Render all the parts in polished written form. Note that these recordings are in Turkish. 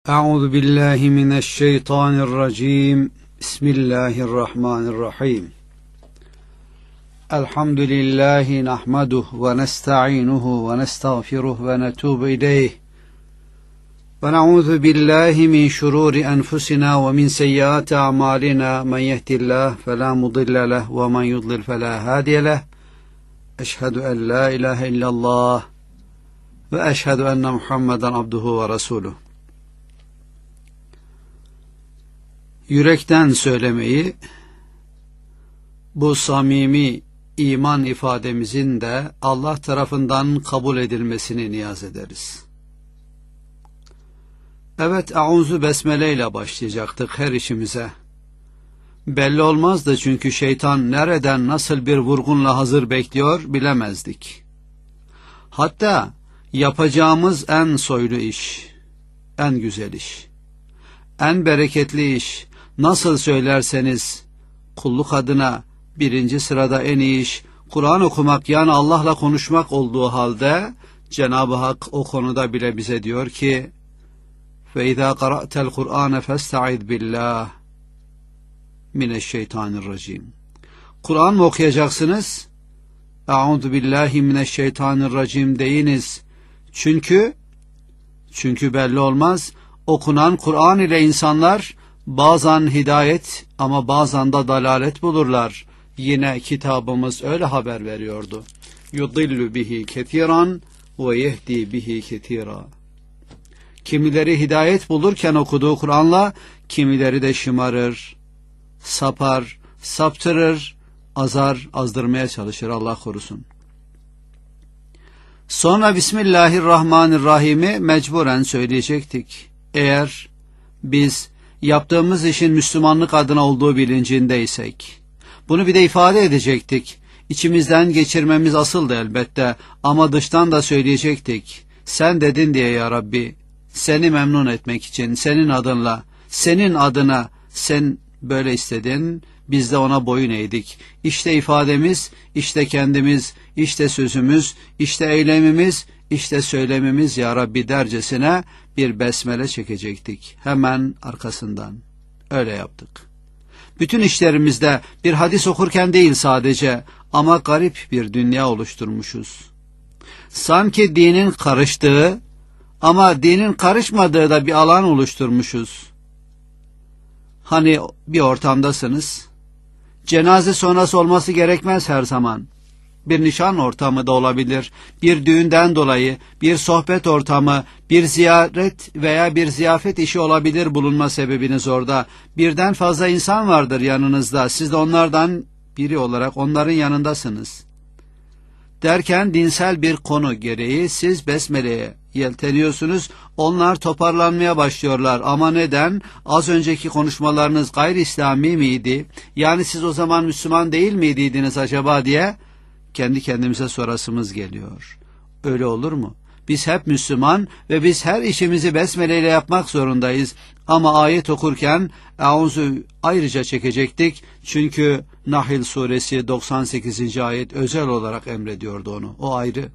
Euzu billahi mineşşeytanirracim. Bismillahirrahmanirrahim. Elhamdülillahi nahmeduhu ve nesta'inuhu ve nestağfiruhu ve netûbü ileyh. Ve na'ûzu billahi min şurûri enfusina ve min seyyiâti a'mâlina. Men yehdihillahu felâ mudille lehu ve men yudlil felâ hâdiye lehu. Eşhedü en lâ ilâhe illallah ve eşhedü enne Muhammeden abduhu ve resûluh. Yürekten söylemeyi, bu samimi iman ifademizin de Allah tarafından kabul edilmesini niyaz ederiz. Evet, Eûzü Besmele ile başlayacaktık her işimize. Belli olmazdı çünkü şeytan nereden nasıl bir vurgunla hazır bekliyor bilemezdik. Hatta yapacağımız en soylu iş, en güzel iş, en bereketli iş, nasıl söylerseniz kulluk adına birinci sırada en iyi iş Kur'an okumak, yani Allah'la konuşmak olduğu halde Cenab-ı Hak o konuda bile bize diyor ki فَاِذَا قَرَأْتَ الْقُرْآنَ فَاسْتَعِذْ بِاللّٰهِ mineşşeytanirracim. Kur'an mı okuyacaksınız? Eûzu billahi mineşşeytanirracim deyiniz. Çünkü belli olmaz. Okunan Kur'an ile insanlar bazen hidayet ama bazen de dalalet bulurlar. Yine kitabımız öyle haber veriyordu. Yudillu bihi ketiran ve yehdi bihi ketira. Kimileri hidayet bulurken okuduğu Kur'an'la, kimileri de şımarır, sapar, saptırır, azar, azdırmaya çalışır, Allah korusun. Sonra Bismillahirrahmanirrahim'i mecburen söyleyecektik. Eğer biz yaptığımız işin Müslümanlık adına olduğu bilincindeysek, bunu bir de ifade edecektik. İçimizden geçirmemiz asıldı elbette ama dıştan da söyleyecektik. Sen dedin diye ya Rabbi, seni memnun etmek için, senin adınla, senin adına sen böyle istedin, biz de ona boyun eğdik. İşte ifademiz, işte kendimiz, işte sözümüz, işte eylemimiz, işte söylemimiz ya Rabbi dercesine bir besmele çekecektik. Hemen arkasından. Öyle yaptık. Bütün işlerimizde bir hadis okurken değil sadece, ama garip bir dünya oluşturmuşuz. Sanki dinin karıştığı ama dinin karışmadığı da bir alan oluşturmuşuz. Hani bir ortamdasınız. Cenaze sonrası olması gerekmez her zaman. Bir nişan ortamı da olabilir, bir düğünden dolayı, bir sohbet ortamı, bir ziyaret veya bir ziyafet işi olabilir bulunma sebebiniz orada. Birden fazla insan vardır yanınızda, siz de onlardan biri olarak onların yanındasınız. Derken dinsel bir konu gereği siz besmeleye yelteniyorsunuz, onlar toparlanmaya başlıyorlar. Ama neden? Az önceki konuşmalarınız gayri İslami miydi? Yani siz o zaman Müslüman değil miydiniz acaba diye kendi kendimize sorasımız geliyor. Öyle olur mu? Biz hep Müslüman ve biz her işimizi besmeleyle yapmak zorundayız. Ama ayet okurken Eûzü ayrıca çekecektik. Çünkü Nahl suresi 98. ayet özel olarak emrediyordu onu. O ayrı.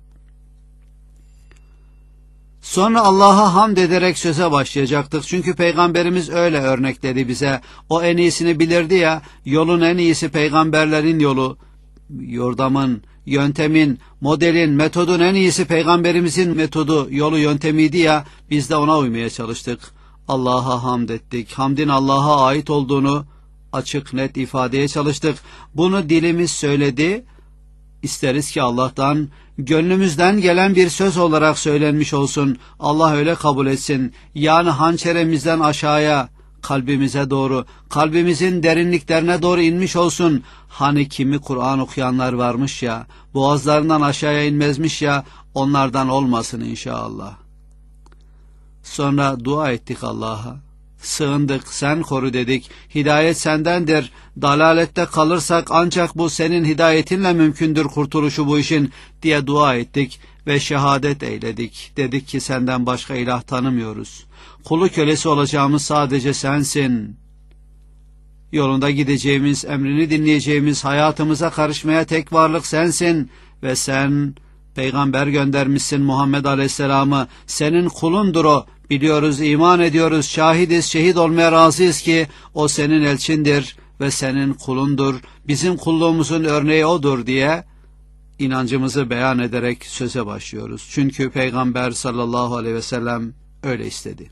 Sonra Allah'a hamd ederek söze başlayacaktık. Çünkü Peygamberimiz öyle örnekledi bize. O en iyisini bilirdi ya, yolun en iyisi peygamberlerin yolu. Yordamın, yöntemin, modelin, metodun en iyisi Peygamberimizin metodu, yolu, yöntemiydi ya, biz de ona uymaya çalıştık. Allah'a hamd ettik. Hamdin Allah'a ait olduğunu açık net ifadeye çalıştık. Bunu dilimiz söyledi. İsteriz ki Allah'tan gönlümüzden gelen bir söz olarak söylenmiş olsun. Allah öyle kabul etsin. Yani hançeremizden aşağıya, kalbimize doğru, kalbimizin derinliklerine doğru inmiş olsun. Hani kimi Kur'an okuyanlar varmış ya, boğazlarından aşağıya inmezmiş ya, onlardan olmasın inşallah. Sonra dua ettik Allah'a. Sığındık, sen koru dedik. Hidayet sendendir. Dalalette kalırsak ancak bu senin hidayetinle mümkündür kurtuluşu bu işin diye dua ettik ve şehadet eyledik. Dedik ki senden başka ilah tanımıyoruz. Kulu kölesi olacağımız sadece sensin. Yolunda gideceğimiz, emrini dinleyeceğimiz, hayatımıza karışmaya tek varlık sensin ve sen Peygamber göndermişsin Muhammed Aleyhisselam'ı, senin kulundur o, biliyoruz, iman ediyoruz, şahidiz, şehit olmaya razıyız ki o senin elçindir ve senin kulundur, bizim kulluğumuzun örneği odur diye inancımızı beyan ederek söze başlıyoruz. Çünkü Peygamber sallallahu aleyhi ve sellem öyle istedi.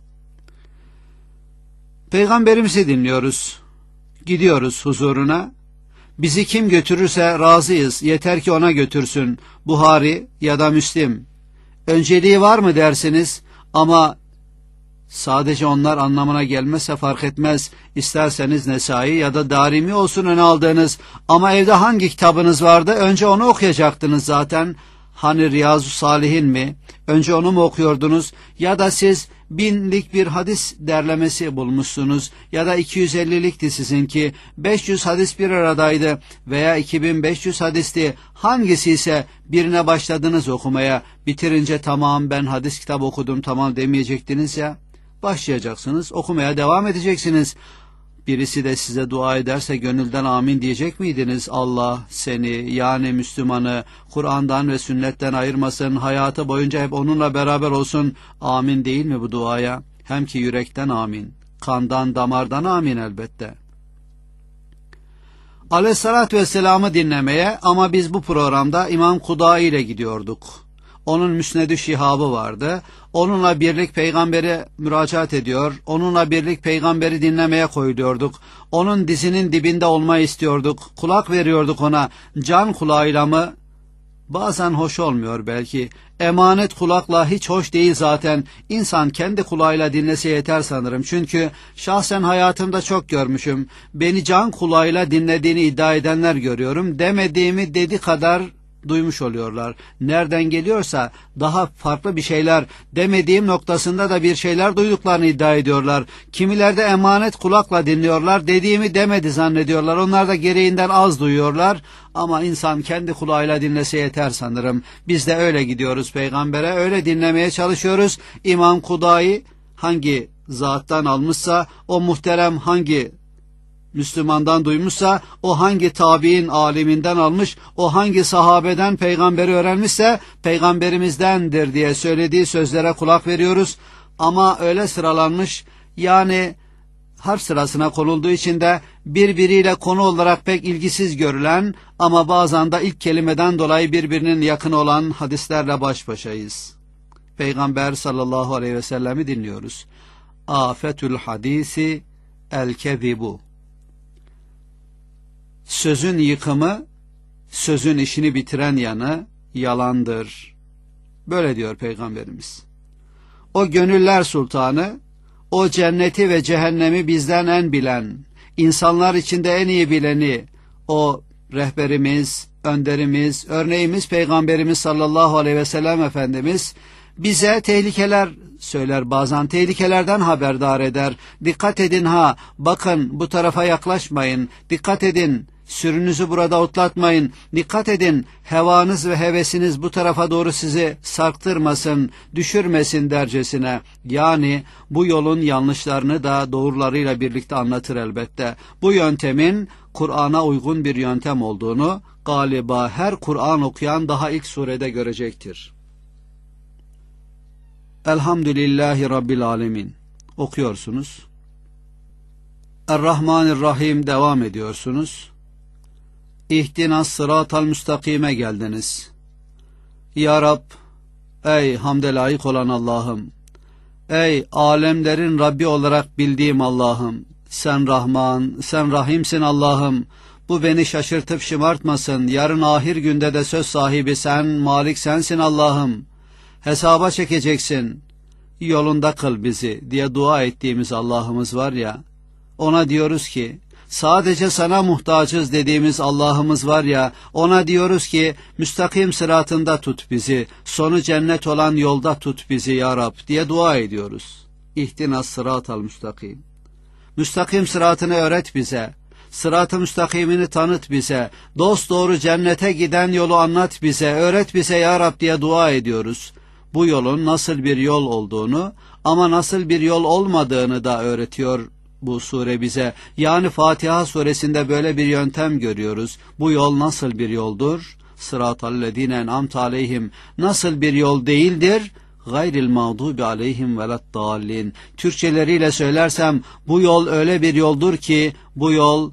Peygamberimizi dinliyoruz, gidiyoruz huzuruna. Bizi kim götürürse razıyız, yeter ki ona götürsün. Buhari ya da Müslim. Önceliği var mı dersiniz ama sadece onlar anlamına gelmezse fark etmez. İsterseniz Nesai ya da Darimi olsun öne aldığınız, ama evde hangi kitabınız vardı? Önce onu okuyacaktınız zaten. Hani Riyazu Salihin mi? Önce onu mu okuyordunuz? Ya da siz 1000'lik bir hadis derlemesi bulmuşsunuz ya da 250'likti sizinki, 500 hadis bir aradaydı veya 2500 hadisti, hangisi ise birine başladınız okumaya, bitirince tamam ben hadis kitabı okudum tamam demeyecektiniz ya, başlayacaksınız okumaya devam edeceksiniz. Birisi de size dua ederse gönülden amin diyecek miydiniz? Allah seni, yani Müslümanı, Kur'an'dan ve sünnetten ayırmasın, hayatı boyunca hep onunla beraber olsun. Amin değil mi bu duaya? Hem ki yürekten amin, kandan damardan amin elbette. Aleyhissalatü vesselam'ı dinlemeye, ama biz bu programda İmam Kudai ile gidiyorduk. Onun Müsned-i Şihab'ı vardı. Onunla birlik peygambere müracaat ediyor. Onunla birlik peygamberi dinlemeye koyuluyorduk. Onun dizinin dibinde olmayı istiyorduk. Kulak veriyorduk ona. Can kulağıyla mı? Bazen hoş olmuyor belki. Emanet kulakla hiç hoş değil zaten. İnsan kendi kulağıyla dinlese yeter sanırım. Çünkü şahsen hayatımda çok görmüşüm. Beni can kulağıyla dinlediğini iddia edenler görüyorum. Demediğimi dedi kadar duymuş oluyorlar. Nereden geliyorsa daha farklı bir şeyler, demediğim noktasında da bir şeyler duyduklarını iddia ediyorlar. Kimiler de emanet kulakla dinliyorlar, dediğimi demedi zannediyorlar. Onlar da gereğinden az duyuyorlar. Ama insan kendi kulağıyla dinlese yeter sanırım. Biz de öyle gidiyoruz peygambere, öyle dinlemeye çalışıyoruz. İmam Kudai hangi zattan almışsa, o muhterem hangi Müslümandan duymuşsa, o hangi tabi'in aliminden almış, o hangi sahabeden peygamberi öğrenmişse peygamberimizdendir diye söylediği sözlere kulak veriyoruz. Ama öyle sıralanmış, yani harf sırasına konulduğu için de birbiriyle konu olarak pek ilgisiz görülen ama bazen de ilk kelimeden dolayı birbirinin yakın olan hadislerle baş başayız. Peygamber sallallahu aleyhi ve sellemi dinliyoruz. Afetül hadisi el-kezibu. Sözün yıkımı, sözün işini bitiren yanı yalandır. Böyle diyor Peygamberimiz. O gönüller sultanı, o cenneti ve cehennemi bizden en bilen, insanlar içinde en iyi bileni, o rehberimiz, önderimiz, örneğimiz Peygamberimiz sallallahu aleyhi ve sellem Efendimiz bize tehlikeler söyler, bazen tehlikelerden haberdar eder. Dikkat edin ha, bakın bu tarafa yaklaşmayın, dikkat edin, sürünüzü burada otlatmayın, dikkat edin, hevanız ve hevesiniz bu tarafa doğru sizi sarktırmasın, düşürmesin dercesine. Yani bu yolun yanlışlarını da doğrularıyla birlikte anlatır elbette. Bu yöntemin Kur'an'a uygun bir yöntem olduğunu galiba her Kur'an okuyan daha ilk surede görecektir. Elhamdülillahi Rabbil Alemin okuyorsunuz. Errahmanirrahim devam ediyorsunuz. İhtinas sıratal müstakime geldiniz. Ya Rab, ey hamde layık olan Allah'ım, ey alemlerin Rabbi olarak bildiğim Allah'ım, sen Rahman, sen Rahimsin Allah'ım. Bu beni şaşırtıp şımartmasın. Yarın ahir günde de söz sahibi sen, Malik sensin Allah'ım. Hesaba çekeceksin, yolunda kıl bizi diye dua ettiğimiz Allah'ımız var ya, ona diyoruz ki, sadece sana muhtacız dediğimiz Allah'ımız var ya, ona diyoruz ki, müstakim sıratında tut bizi, sonu cennet olan yolda tut bizi ya Rab diye dua ediyoruz. İhtinas sıratal müstakim. Müstakim sıratını öğret bize, sırat-ı müstakimini tanıt bize, dosdoğru cennete giden yolu anlat bize, öğret bize ya Rab diye dua ediyoruz. Bu yolun nasıl bir yol olduğunu ama nasıl bir yol olmadığını da öğretiyor bu sure bize. Yani Fatiha suresinde böyle bir yöntem görüyoruz. Bu yol nasıl bir yoldur? sıratallezine en'amte aleyhim. Nasıl bir yol değildir? Gayril mağdubi aleyhim veleddallin. Türkçeleriyle söylersem bu yol öyle bir yoldur ki bu yol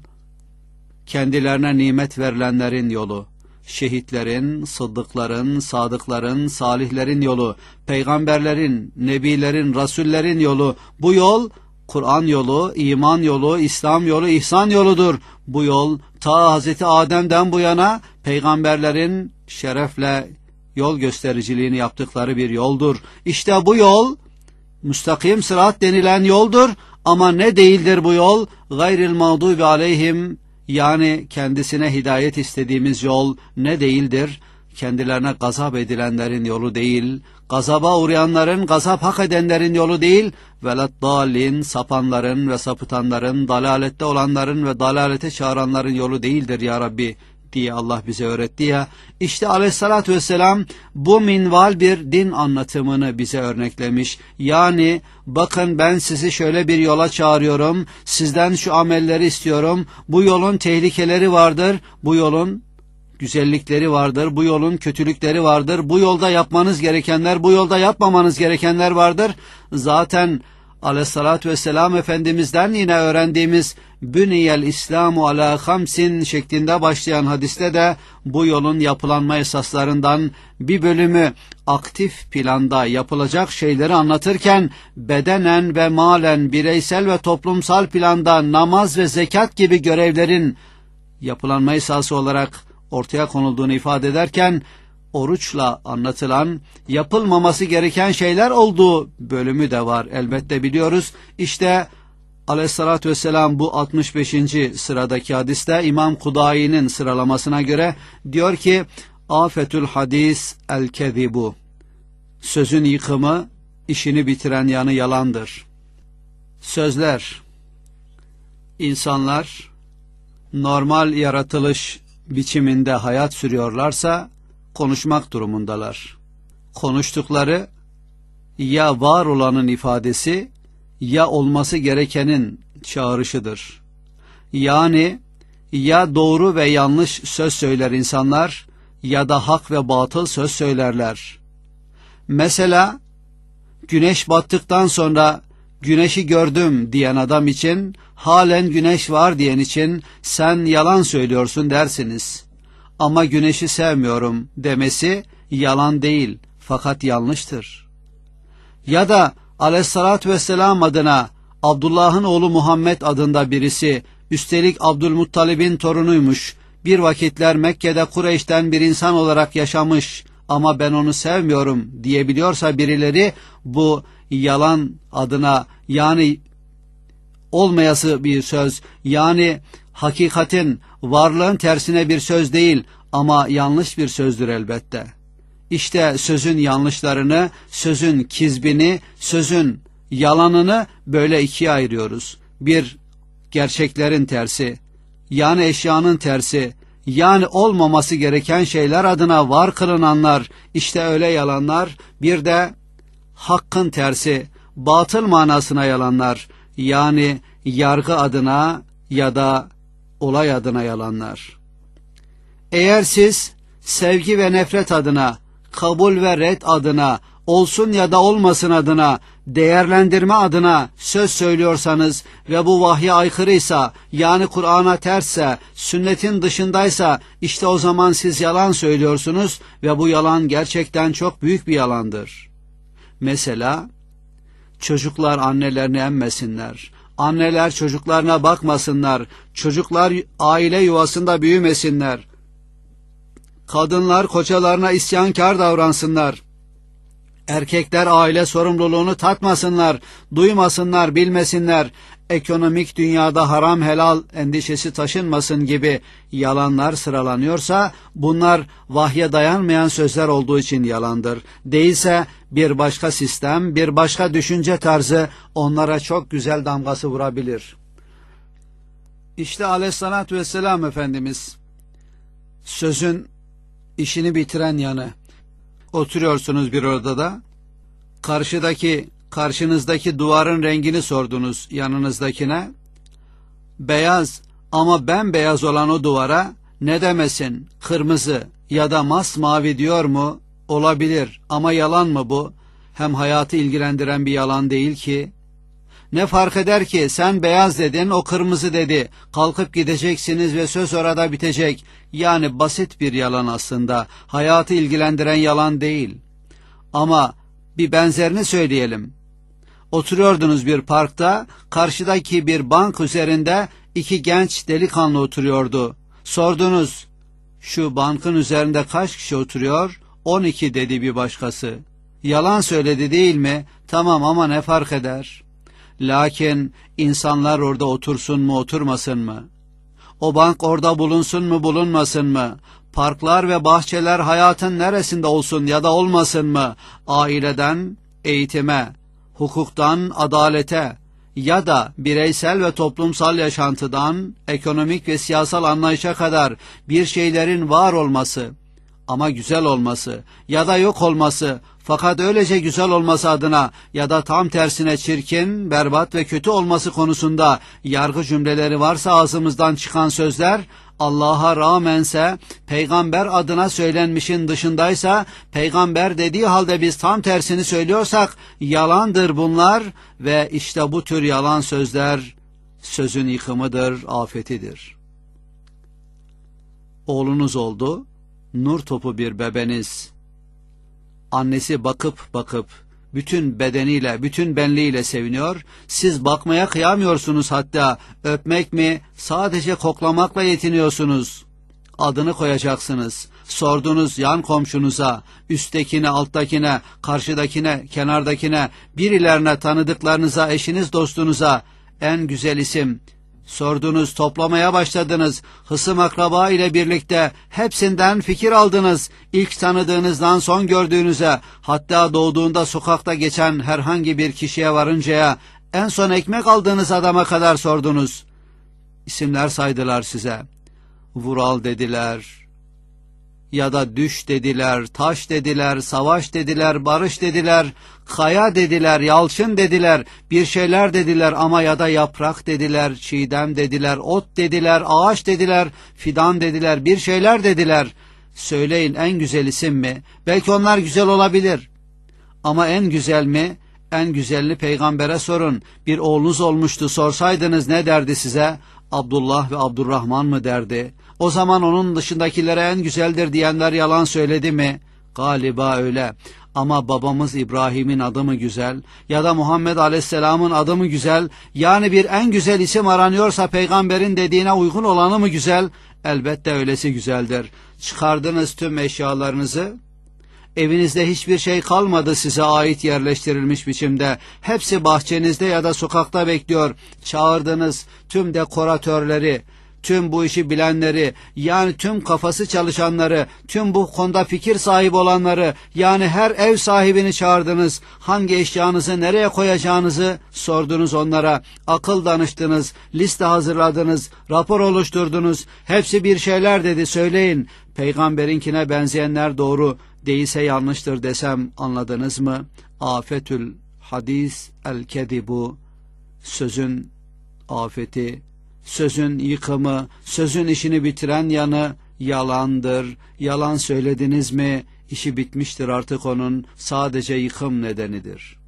kendilerine nimet verilenlerin yolu. Şehitlerin, sıddıkların, sadıkların, salihlerin yolu, peygamberlerin, nebilerin, rasullerin yolu. Bu yol Kur'an yolu, iman yolu, İslam yolu, ihsan yoludur. Bu yol ta Hazreti Adem'den bu yana peygamberlerin şerefle yol göstericiliğini yaptıkları bir yoldur. İşte bu yol müstakim sırat denilen yoldur ama ne değildir bu yol? Gayril mağdubi aleyhim, yani kendisine hidayet istediğimiz yol ne değildir? Kendilerine gazap edilenlerin yolu değil, gazaba uğrayanların, gazap hak edenlerin yolu değil, veleddallin, sapanların ve sapıtanların, dalalette olanların ve dalalete çağıranların yolu değildir ya Rabbi diye Allah bize öğretti ya. İşte aleyhissalatü vesselam bu minval bir din anlatımını bize örneklemiş. Yani bakın ben sizi şöyle bir yola çağırıyorum, sizden şu amelleri istiyorum, bu yolun tehlikeleri vardır, bu yolun güzellikleri vardır, bu yolun kötülükleri vardır, bu yolda yapmanız gerekenler, bu yolda yapmamanız gerekenler vardır. Zaten aleyhissalatü vesselam Efendimiz'den yine öğrendiğimiz Büniyel İslamu ala hamsin şeklinde başlayan hadiste de bu yolun yapılanma esaslarından bir bölümü aktif planda yapılacak şeyleri anlatırken bedenen ve malen, bireysel ve toplumsal planda namaz ve zekat gibi görevlerin yapılanma esası olarak ortaya konulduğunu ifade ederken oruçla anlatılan yapılmaması gereken şeyler olduğu bölümü de var. Elbette biliyoruz. İşte aleyhissalatü vesselam bu 65. sıradaki hadiste İmam Kudayi'nin sıralamasına göre diyor ki afetül hadis el kezibu. Sözün yıkımı, işini bitiren yanı yalandır. Sözler, insanlar normal yaratılış biçiminde hayat sürüyorlarsa konuşmak durumundalar. Konuştukları ya var olanın ifadesi ya olması gerekenin çağrışıdır. Yani ya doğru ve yanlış söz söyler insanlar ya da hak ve batıl söz söylerler. Mesela güneş battıktan sonra güneşi gördüm diyen adam için, halen güneş var diyen için sen yalan söylüyorsun dersiniz. Ama güneşi sevmiyorum demesi yalan değil fakat yanlıştır. Ya da aleyhissalatü vesselam adına Abdullah'ın oğlu Muhammed adında birisi, üstelik Abdülmuttalib'in torunuymuş, bir vakitler Mekke'de Kureyş'ten bir insan olarak yaşamış ama ben onu sevmiyorum diyebiliyorsa birileri, bu yalan adına, yani olmayası bir söz, yani hakikatin, varlığın tersine bir söz değil ama yanlış bir sözdür elbette. İşte sözün yanlışlarını, sözün kizbini, sözün yalanını böyle ikiye ayırıyoruz. Bir, gerçeklerin tersi, yani eşyanın tersi, yani olmaması gereken şeyler adına var kılınanlar, işte öyle yalanlar. Bir de hakkın tersi, batıl manasına yalanlar, yani yargı adına ya da olay adına yalanlar. Eğer siz sevgi ve nefret adına, kabul ve red adına, olsun ya da olmasın adına, değerlendirme adına söz söylüyorsanız ve bu vahye aykırıysa, yani Kur'an'a tersse, sünnetin dışındaysa, işte o zaman siz yalan söylüyorsunuz ve bu yalan gerçekten çok büyük bir yalandır. Mesela çocuklar annelerini emmesinler, anneler çocuklarına bakmasınlar, çocuklar aile yuvasında büyümesinler, kadınlar kocalarına isyankar davransınlar, erkekler aile sorumluluğunu tatmasınlar, duymasınlar, bilmesinler, ekonomik dünyada haram helal endişesi taşınmasın gibi yalanlar sıralanıyorsa, bunlar vahye dayanmayan sözler olduğu için yalandır. Değilse bir başka sistem, bir başka düşünce tarzı onlara çok güzel damgası vurabilir. İşte aleyhissalatü vesselam Efendimiz sözün işini bitiren yanı. Oturuyorsunuz bir odada, karşınızdaki duvarın rengini sordunuz yanınızdakine. Beyaz ama bembeyaz olan o duvara Ne demesin, kırmızı ya da masmavi diyor mu? Olabilir ama yalan mı bu? Hem hayatı ilgilendiren bir yalan değil ki. Ne fark eder ki sen beyaz dedin, o kırmızı dedi. Kalkıp gideceksiniz ve söz orada bitecek. Yani basit bir yalan aslında. Hayatı ilgilendiren yalan değil. Ama bir benzerini söyleyelim. Oturuyordunuz bir parkta, karşıdaki bir bank üzerinde iki genç delikanlı oturuyordu. Sordunuz, şu bankın üzerinde kaç kişi oturuyor? 12 dedi bir başkası. Yalan söyledi değil mi? Tamam ama ne fark eder? Lakin insanlar orada otursun mu oturmasın mı? O bank orada bulunsun mu bulunmasın mı? Parklar ve bahçeler hayatın neresinde olsun ya da olmasın mı? Aileden eğitime, hukuktan adalete ya da bireysel ve toplumsal yaşantıdan ekonomik ve siyasal anlayışa kadar bir şeylerin var olması ama güzel olması ya da yok olması, fakat öylece güzel olması adına ya da tam tersine çirkin, berbat ve kötü olması konusunda yargı cümleleri varsa ağzımızdan çıkan sözler, Allah'a rağmense, peygamber adına söylenmişin dışındaysa, peygamber dediği halde biz tam tersini söylüyorsak, yalandır bunlar ve işte bu tür yalan sözler sözün yıkımıdır, afetidir. Oğlunuz oldu, nur topu bir bebeniz. Annesi bakıp bütün bedeniyle, bütün benliğiyle seviniyor. Siz bakmaya kıyamıyorsunuz, hatta öpmek mi, sadece koklamakla yetiniyorsunuz. Adını koyacaksınız. Sordunuz yan komşunuza, üsttekine, alttakine, karşıdakine, kenardakine, birilerine, tanıdıklarınıza, eşiniz, dostunuza en güzel isim. Sordunuz, toplamaya başladınız. Hısım akraba ile birlikte hepsinden fikir aldınız. İlk tanıdığınızdan son gördüğünüze, hatta doğduğunda sokakta geçen herhangi bir kişiye varıncaya, en son ekmek aldığınız adama kadar sordunuz. İsimler saydılar size. Vural dediler, ya da düş dediler, taş dediler, savaş dediler, barış dediler, kaya dediler, yalçın dediler, bir şeyler dediler ama ya da yaprak dediler, çiğdem dediler, ot dediler, ağaç dediler, fidan dediler, bir şeyler dediler. Söyleyin, en güzel isim mi? Belki onlar güzel olabilir. Ama en güzel mi? En güzelini peygambere sorun. Bir oğlunuz olmuştu, sorsaydınız ne derdi size? Abdullah ve Abdurrahman mı derdi? O zaman onun dışındakilere en güzeldir diyenler yalan söyledi mi? Galiba öyle. Ama babamız İbrahim'in adı mı güzel? Ya da Muhammed Aleyhisselam'ın adı mı güzel? Yani bir en güzel isim aranıyorsa peygamberin dediğine uygun olanı mı güzel? Elbette öylesi güzeldir. Çıkardınız tüm eşyalarınızı. Evinizde hiçbir şey kalmadı size ait yerleştirilmiş biçimde. Hepsi bahçenizde ya da sokakta bekliyor. Çağırdınız tüm dekoratörleri, tüm bu işi bilenleri, yani tüm kafası çalışanları, tüm bu konuda fikir sahibi olanları, yani her ev sahibini çağırdınız. Hangi eşyanızı nereye koyacağınızı sordunuz onlara. Akıl danıştınız, liste hazırladınız, rapor oluşturdunuz. Hepsi bir şeyler dedi, söyleyin. Peygamberinkine benzeyenler doğru, değilse yanlıştır desem anladınız mı? Afetül hadis el kedibu, sözün afeti, sözün yıkımı, sözün işini bitiren yanı yalandır. Yalan söylediniz mi, işi bitmiştir artık onun, sadece yıkım nedenidir.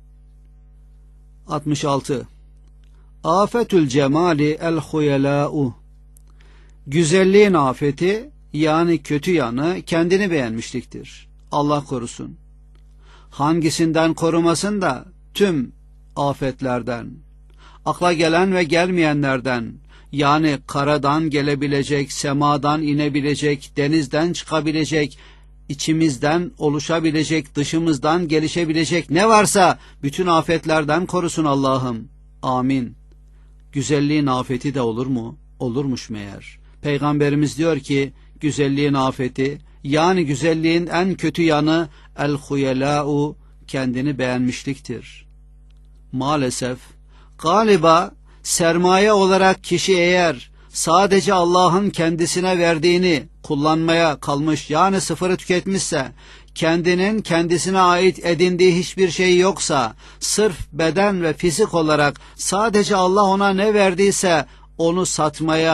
66. Afetül cemali el huyelâ'u, güzelliğin afeti, yani kötü yanı kendini beğenmişliktir. Allah korusun. Hangisinden korumasın da tüm afetlerden, akla gelen ve gelmeyenlerden, yani karadan gelebilecek, semadan inebilecek, denizden çıkabilecek, içimizden oluşabilecek, dışımızdan gelişebilecek ne varsa bütün afetlerden korusun Allah'ım. Amin. Güzelliğin afeti de olur mu? Olurmuş meğer. Peygamberimiz diyor ki, güzelliğin afeti, yani güzelliğin en kötü yanı el-huyelâ'u, kendini beğenmişliktir. Maalesef, galiba sermaye olarak kişi eğer sadece Allah'ın kendisine verdiğini kullanmaya kalmış, yani sıfırı tüketmişse, kendinin kendisine ait edindiği hiçbir şey yoksa, sırf beden ve fizik olarak sadece Allah ona ne verdiyse onu satmaya,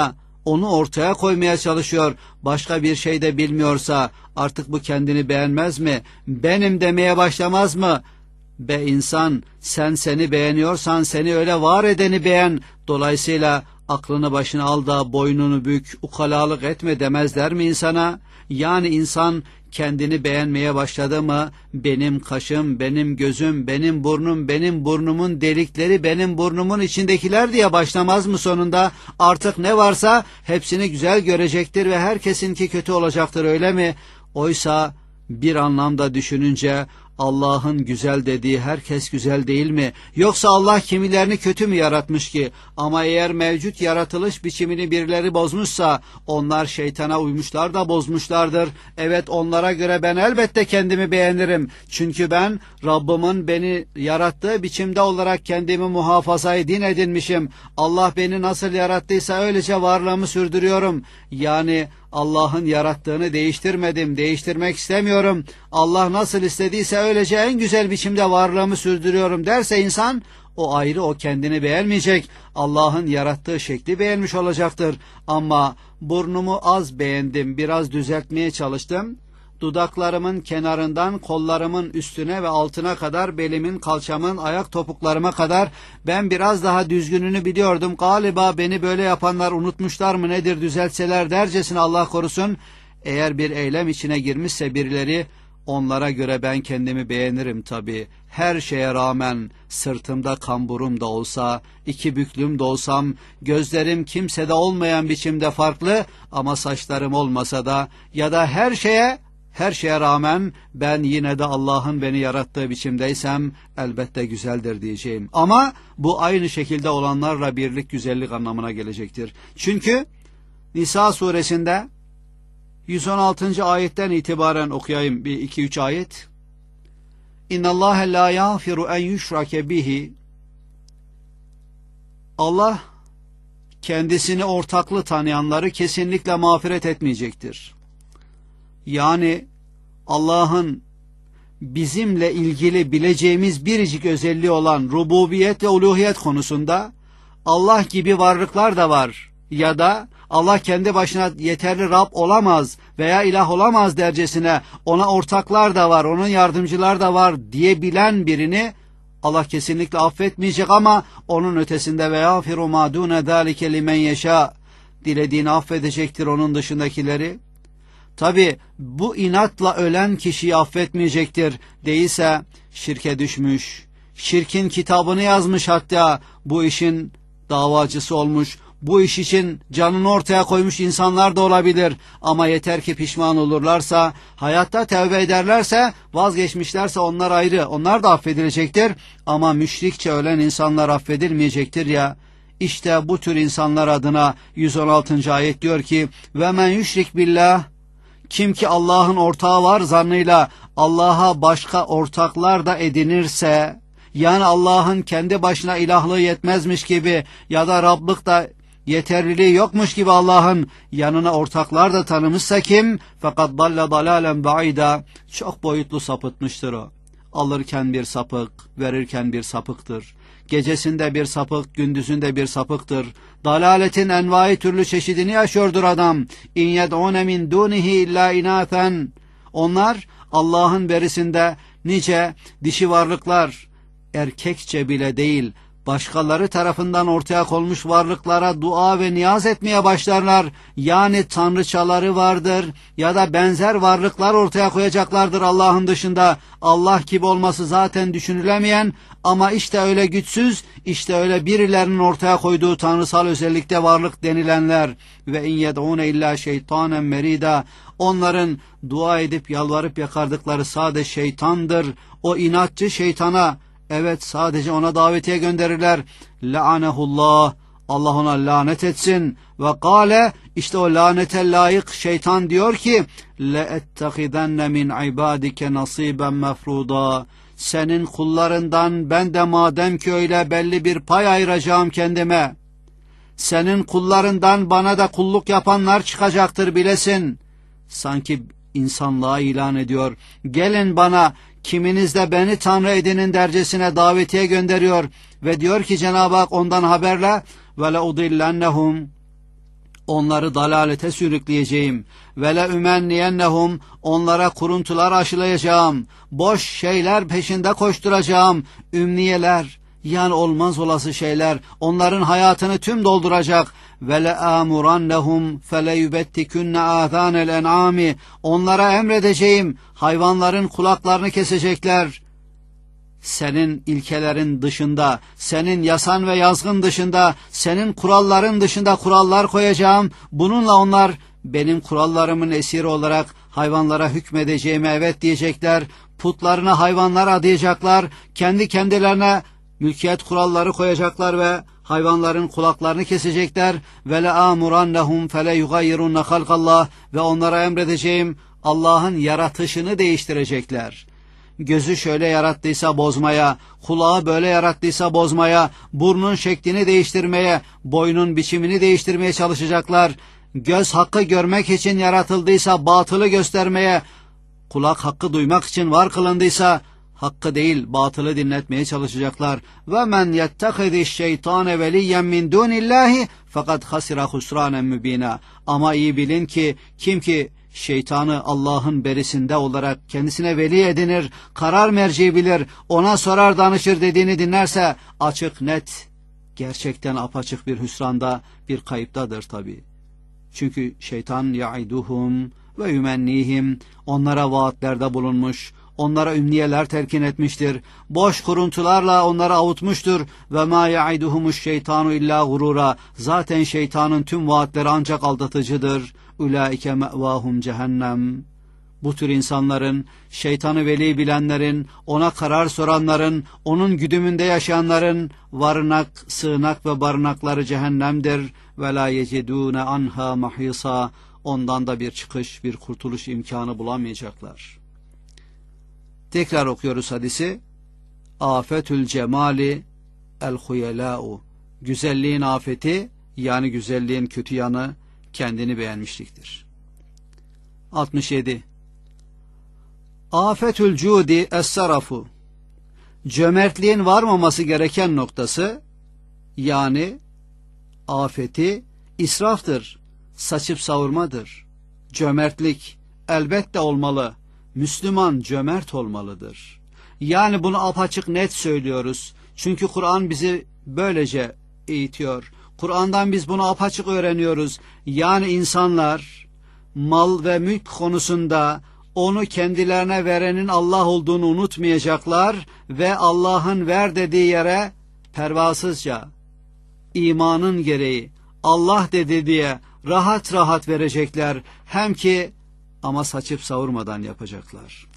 onu ortaya koymaya çalışıyor. Başka bir şey de bilmiyorsa artık bu kendini beğenmez mi? Benim demeye başlamaz mı? Be insan, sen seni beğeniyorsan seni öyle var edeni beğen. Dolayısıyla aklını başına al da boynunu bük, ukalalık etme demezler mi insana? Yani insan kendini beğenmeye başladı mı, benim kaşım, benim gözüm, benim burnum, benim burnumun delikleri, benim burnumun içindekiler diye başlamaz mı sonunda? Artık ne varsa hepsini güzel görecektir ve herkesinki kötü olacaktır, öyle mi? Oysa bir anlamda düşününce Allah'ın güzel dediği herkes güzel değil mi? Yoksa Allah kimilerini kötü mü yaratmış ki? Ama eğer mevcut yaratılış biçimini birileri bozmuşsa onlar şeytana uymuşlar da bozmuşlardır. Evet, onlara göre ben elbette kendimi beğenirim. Çünkü ben Rabbimin beni yarattığı biçimde olarak kendimi muhafazayı din edinmişim. Allah beni nasıl yarattıysa öylece varlığımı sürdürüyorum. Yani Allah'ın yarattığını değiştirmedim, değiştirmek istemiyorum. Allah nasıl istediyse öylece en güzel biçimde varlığımı sürdürüyorum derse insan, o ayrı, o kendini beğenmeyecek. Allah'ın yarattığı şekli beğenmiş olacaktır. Ama burnumu az beğendim, biraz düzeltmeye çalıştım. Dudaklarımın kenarından kollarımın üstüne ve altına kadar, belimin, kalçamın, ayak topuklarıma kadar ben biraz daha düzgününü biliyordum. Galiba beni böyle yapanlar unutmuşlar mı nedir, düzeltseler dercesine, Allah korusun. Eğer bir eylem içine girmişse birileri, onlara göre ben kendimi beğenirim tabii. Her şeye rağmen sırtımda kamburum da olsa, iki büklüm de olsam, gözlerim kimsede olmayan biçimde farklı ama saçlarım olmasa da, ya da her şeye rağmen ben yine de Allah'ın beni yarattığı biçimdeysem elbette güzeldir diyeceğim. Ama bu aynı şekilde olanlarla birlik, güzellik anlamına gelecektir. Çünkü Nisa suresinde 116. ayetten itibaren okuyayım bir 2-3 ayet. İnnallâhe lâ yâfiru en yüşrake bihi. Allah kendisini ortaklı tanıyanları kesinlikle mağfiret etmeyecektir. Yani Allah'ın bizimle ilgili bileceğimiz biricik özelliği olan rububiyet ve uluhiyet konusunda Allah gibi varlıklar da var ya da Allah kendi başına yeterli Rab olamaz veya ilah olamaz dercesine ona ortaklar da var, onun yardımcılar da var diyebilen birini Allah kesinlikle affetmeyecek, ama onun ötesinde ve yâfiru mâ dûne zâlike limen yeşâ, dilediğini affedecektir onun dışındakileri. Tabi bu inatla ölen kişiyi affetmeyecektir. Değilse şirke düşmüş, şirkin kitabını yazmış, hatta bu işin davacısı olmuş, bu iş için canını ortaya koymuş insanlar da olabilir. Ama yeter ki pişman olurlarsa, hayatta tevbe ederlerse, vazgeçmişlerse onlar ayrı, onlar da affedilecektir. Ama müşrikçe ölen insanlar affedilmeyecektir ya. İşte bu tür insanlar adına 116. ayet diyor ki: ve men yüşrik billah, kim ki Allah'ın ortağı var zannıyla Allah'a başka ortaklar da edinirse, yani Allah'ın kendi başına ilahlığı yetmezmiş gibi ya da Rablık da yeterliliği yokmuş gibi Allah'ın yanına ortaklar da tanımışsa kim? Fakat dalle dalalen ba'ida, çok boyutlu sapıtmıştır o. Alırken bir sapık, verirken bir sapıktır. Gecesinde bir sapık, gündüzünde bir sapıktır. Dalaletin envai türlü çeşidini yaşıyordur adam. İn yed'une min dunihi illa inathen. Onlar Allah'ın berisinde nice dişi varlıklar, erkekçe bile değil, başkaları tarafından ortaya konmuş varlıklara dua ve niyaz etmeye başlarlar. Yani tanrıçaları vardır ya da benzer varlıklar ortaya koyacaklardır Allah'ın dışında. Allah gibi olması zaten düşünülemeyen ama işte öyle güçsüz, işte öyle birilerinin ortaya koyduğu tanrısal özellikte varlık denilenler. Ve in yed'une illa şeytanen merida. Onların dua edip yalvarıp yakardıkları sadece şeytandır. O inatçı şeytana, evet, sadece ona davetiye gönderirler. La'anehullah, Allah ona lanet etsin. Ve kâle, işte o lanete layık şeytan diyor ki: le'ettehidenne min ibadike nasiben mefruda. Senin kullarından ben de madem ki öyle belli bir pay ayıracağım kendime. Senin kullarından bana da kulluk yapanlar çıkacaktır bilesin. Sanki insanlığa ilan ediyor. Gelin bana, kiminiz de beni Tanrı edinin dercesine davetiye gönderiyor ve diyor ki Cenab-ı Hak ondan haberle: ve le udillennehum, onları dalalete sürükleyeceğim. Ve le ümenniyennehum, onlara kuruntular aşılayacağım. Boş şeyler peşinde koşturacağım. Ümniyeler, yani olmaz olası şeyler onların hayatını tüm dolduracak. Ve le amurannehum feleyubettikunne azanel en'ami, onlara emredeceğim, hayvanların kulaklarını kesecekler. Senin ilkelerin dışında, senin yasan ve yazgın dışında, senin kuralların dışında kurallar koyacağım. Bununla onlar benim kurallarımın esiri olarak hayvanlara hükmedeceğime evet diyecekler. Putlarına hayvanlar adayacaklar. Kendi kendilerine mülkiyet kuralları koyacaklar ve hayvanların kulaklarını kesecekler. Ve le amurannahum fele yugayyirunne halkallah, ve onlara emredeceğim, Allah'ın yaratışını değiştirecekler. Gözü şöyle yarattıysa bozmaya, kulağı böyle yarattıysa bozmaya, burnun şeklini değiştirmeye, boynun biçimini değiştirmeye çalışacaklar. Göz hakkı görmek için yaratıldıysa batılı göstermeye, kulak hakkı duymak için var kılındıysa hakkı değil batılı dinletmeye çalışacaklar. Ve men yettehidiş şeytane veliyen min dunillahi fakat hasira husranen mübina. Ama iyi bilin ki kim ki şeytanı Allah'ın berisinde olarak kendisine veli edinir, karar merci bilir, ona sorar danışır dediğini dinlerse açık net, gerçekten apaçık bir hüsranda, bir kayıptadır tabi. Çünkü şeytan yaiduhum ve yumennihim, onlara vaatlerde bulunmuş, onlara ümniyeler telkin etmiştir, boş kuruntularla onları avutmuştur. Ve ma yaiduhumuş şeytanu illa gurura, zaten şeytanın tüm vaatleri ancak aldatıcıdır. Ulaike me'vahum cehennem. Bu tür insanların, şeytanı veli bilenlerin, ona karar soranların, onun güdümünde yaşayanların varınak, sığınak ve barınakları cehennemdir. Ve la yecidûne anha mahisa, ondan da bir çıkış, bir kurtuluş imkanı bulamayacaklar. Tekrar okuyoruz hadisi. Afetül cemali el huyelâ'u, güzelliğin afeti, yani güzelliğin kötü yanı kendini beğenmişliktir. 67. Afetül cudi es-sarafu, cömertliğin varmaması gereken noktası, yani afeti israftır, saçıp savurmadır. Cömertlik elbette olmalı. Müslüman cömert olmalıdır. Yani bunu apaçık net söylüyoruz. Çünkü Kur'an bizi böylece eğitiyor. Kur'an'dan biz bunu apaçık öğreniyoruz. Yani insanlar mal ve mülk konusunda onu kendilerine verenin Allah olduğunu unutmayacaklar ve Allah'ın ver dediği yere pervasızca, imanın gereği Allah dedi diye rahat rahat verecekler. Hem ki ama saçıp savurmadan yapacaklar.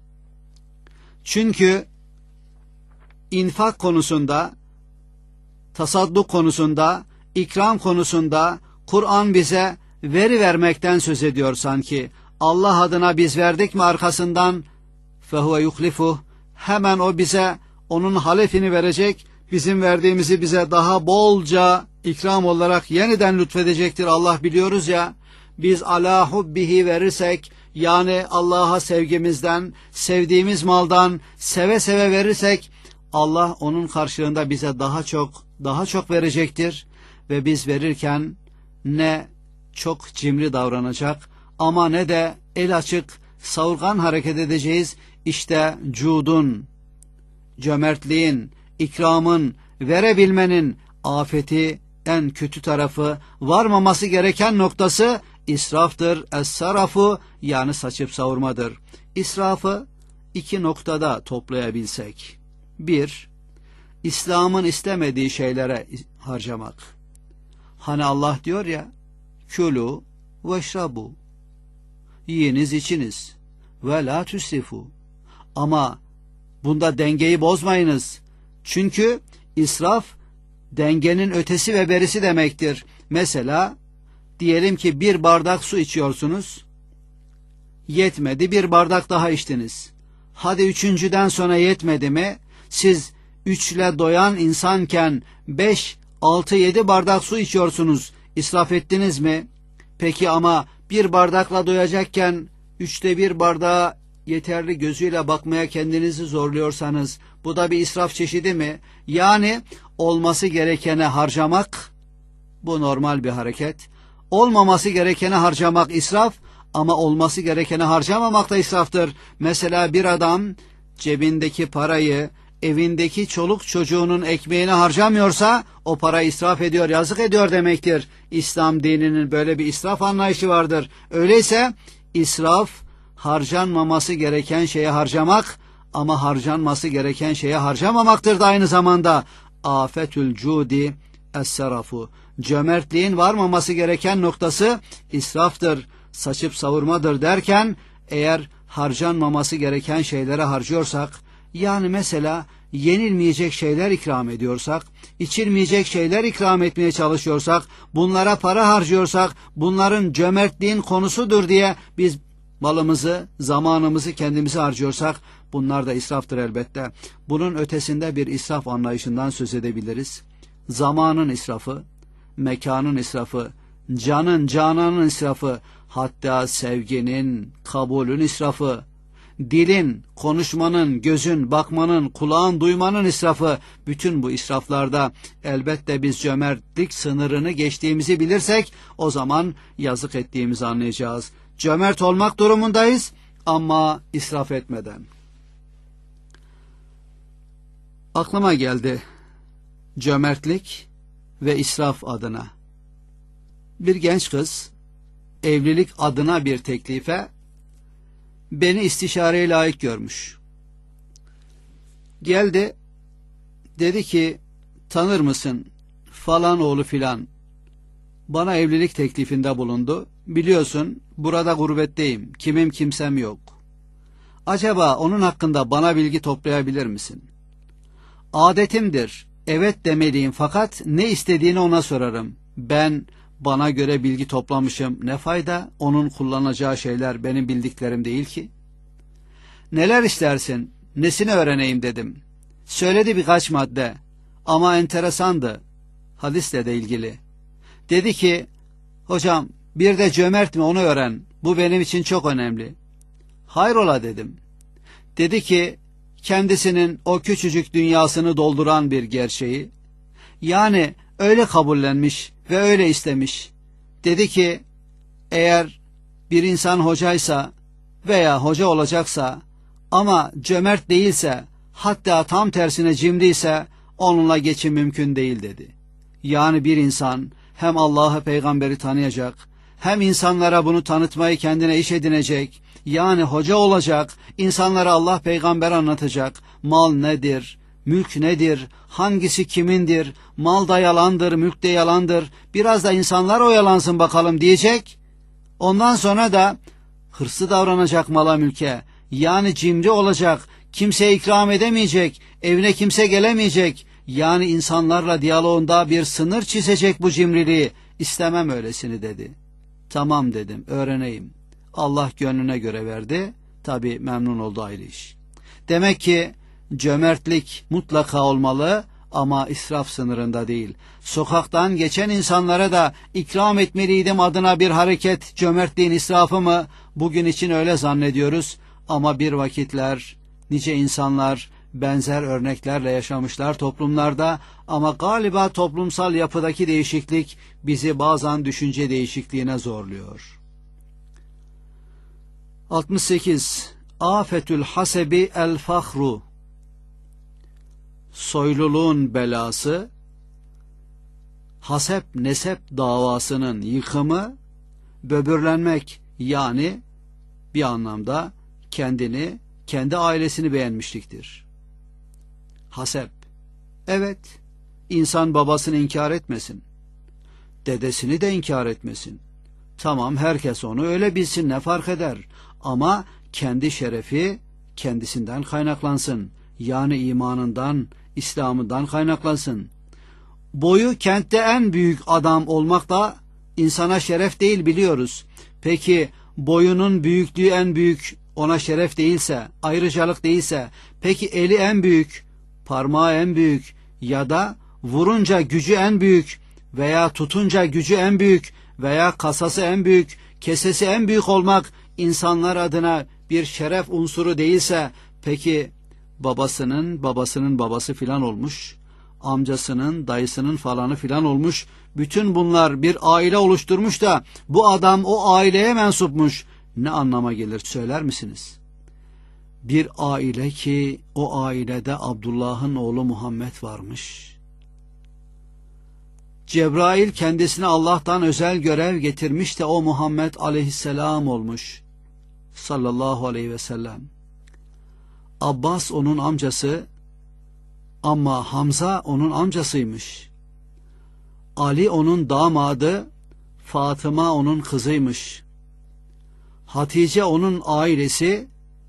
Çünkü infak konusunda, tasadduk konusunda, ikram konusunda Kur'an bize veri vermekten söz ediyor sanki. Allah adına biz verdik mi arkasından fehuve yuklifuh, hemen o bize onun halefini verecek, bizim verdiğimizi bize daha bolca ikram olarak yeniden lütfedecektir. Allah biliyoruz ya, biz ala hubbihi verirsek, yani Allah'a sevgimizden, sevdiğimiz maldan seve seve verirsek, Allah onun karşılığında bize daha çok verecektir. Ve biz verirken ne çok cimri davranacak ama ne de el açık, savurgan hareket edeceğiz. İşte cudun, cömertliğin, ikramın, verebilmenin afeti, en kötü tarafı, varmaması gereken noktası israftır. Es-sarafu, yani saçıp savurmadır. İsrafı iki noktada toplayabilsek. 1. İslam'ın istemediği şeylere harcamak. Hani Allah diyor ya, külü veşrabu, yiyiniz içiniz, ve la tüsrifu, ama bunda dengeyi bozmayınız. Çünkü israf dengenin ötesi ve berisi demektir. Mesela diyelim ki bir bardak su içiyorsunuz, yetmedi, bir bardak daha içtiniz. Hadi üçüncüden sonra yetmedi mi? Siz 3'le doyan insanken 5, 6, 7 bardak su içiyorsunuz. İsraf ettiniz mi? Peki ama bir bardakla doyacakken 3'te 1 bardağa yeterli gözüyle bakmaya kendinizi zorluyorsanız bu da bir israf çeşidi mi? Yani olması gerekene harcamak, bu normal bir hareket. Olmaması gerekeni harcamak israf, ama olması gerekeni harcamamak da israftır. Mesela bir adam cebindeki parayı evindeki çoluk çocuğunun ekmeğine harcamıyorsa o parayı israf ediyor, yazık ediyor demektir. İslam dininin böyle bir israf anlayışı vardır. Öyleyse israf, harcanmaması gereken şeye harcamak ama harcanması gereken şeye harcamamaktır da aynı zamanda. Afetül cudi es-serafu. Cömertliğin varmaması gereken noktası israftır, saçıp savurmadır derken, eğer harcanmaması gereken şeylere harcıyorsak, yani mesela yenilmeyecek şeyler ikram ediyorsak, içilmeyecek şeyler ikram etmeye çalışıyorsak, bunlara para harcıyorsak, bunların cömertliğin konusudur diye biz malımızı, zamanımızı kendimize harcıyorsak, bunlar da israftır elbette. Bunun ötesinde bir israf anlayışından söz edebiliriz. Zamanın israfı, mekanın israfı, cananın israfı, hatta sevginin, kabulün israfı, dilin, konuşmanın, gözün, bakmanın, kulağın, duymanın israfı, bütün bu israflarda elbette biz cömertlik sınırını geçtiğimizi bilirsek, o zaman yazık ettiğimizi anlayacağız. Cömert olmak durumundayız ama israf etmeden. Aklıma geldi cömertlik ve israf adına. Bir genç kız evlilik adına bir teklife beni istişareye layık görmüş. Geldi, dedi ki, tanır mısın falan oğlu filan, bana evlilik teklifinde bulundu. Biliyorsun burada gurbetteyim, kimim kimsem yok. Acaba onun hakkında bana bilgi toplayabilir misin? Adetimdir, evet demeliyim, fakat ne istediğini ona sorarım. Ben bana göre bilgi toplamışım, ne fayda, onun kullanacağı şeyler benim bildiklerim değil ki. Neler istersin, nesini öğreneyim dedim. Söyledi birkaç madde ama enteresandı, hadisle de ilgili. Dedi ki, hocam bir de cömert mi, onu öğren, bu benim için çok önemli. Hayrola dedim. Dedi ki, kendisinin o küçücük dünyasını dolduran bir gerçeği, yani öyle kabullenmiş ve öyle istemiş. Dedi ki, eğer bir insan hocaysa veya hoca olacaksa ama cömert değilse, hatta tam tersine cimriyse, onunla geçim mümkün değil dedi. Yani bir insan hem Allah'ı, peygamberi tanıyacak, hem insanlara bunu tanıtmayı kendine iş edinecek, yani hoca olacak, insanlara Allah, peygamber anlatacak, mal nedir, mülk nedir, hangisi kimindir, mal da yalandır, mülk de yalandır, biraz da insanlar oyalansın bakalım diyecek. Ondan sonra da hırslı davranacak mala mülke, yani cimri olacak, kimseye ikram edemeyecek, evine kimse gelemeyecek, yani insanlarla diyaloğunda bir sınır çizecek bu cimriliği. İstemem öylesini dedi. Tamam dedim, öğreneyim. Allah gönlüne göre verdi, tabi memnun oldu, ayrı iş. Demek ki cömertlik mutlaka olmalı ama israf sınırında değil. Sokaktan geçen insanlara da ikram etmeliydim adına bir hareket cömertliğin israfı mı? Bugün için öyle zannediyoruz ama bir vakitler nice insanlar benzer örneklerle yaşamışlar toplumlarda, ama galiba toplumsal yapıdaki değişiklik bizi bazen düşünce değişikliğine zorluyor. 68. Afetül hasebi el fahru. Soyluluğun belası, hasep nesep davasının yıkımı, böbürlenmek, yani bir anlamda kendini, kendi ailesini beğenmişliktir. Hasep, evet, insan babasını inkar etmesin, dedesini de inkar etmesin. Tamam, herkes onu öyle bilsin, ne fark eder, ama kendi şerefi kendisinden kaynaklansın, yani imanından, İslam'ından kaynaklansın. Boyu kentte en büyük adam olmak da insana şeref değil, biliyoruz. Peki boyunun büyüklüğü en büyük ona şeref değilse, ayrıcalık değilse, peki eli en büyük, parmağı en büyük ya da vurunca gücü en büyük veya tutunca gücü en büyük veya kasası en büyük, kesesi en büyük olmak insanlar adına bir şeref unsuru değilse, peki babasının babası filan olmuş, amcasının, dayısının falanı filan olmuş. Bütün bunlar bir aile oluşturmuş da bu adam o aileye mensupmuş. Ne anlama gelir söyler misiniz? Bir aile ki o ailede Abdullah'ın oğlu Muhammed varmış. Cebrail kendisine Allah'tan özel görev getirmiş de o Muhammed aleyhisselam olmuş. Sallallahu aleyhi ve sellem. Abbas onun amcası ama Hamza onun amcasıymış. Ali onun damadı, Fatıma onun kızıymış. Hatice onun ailesi,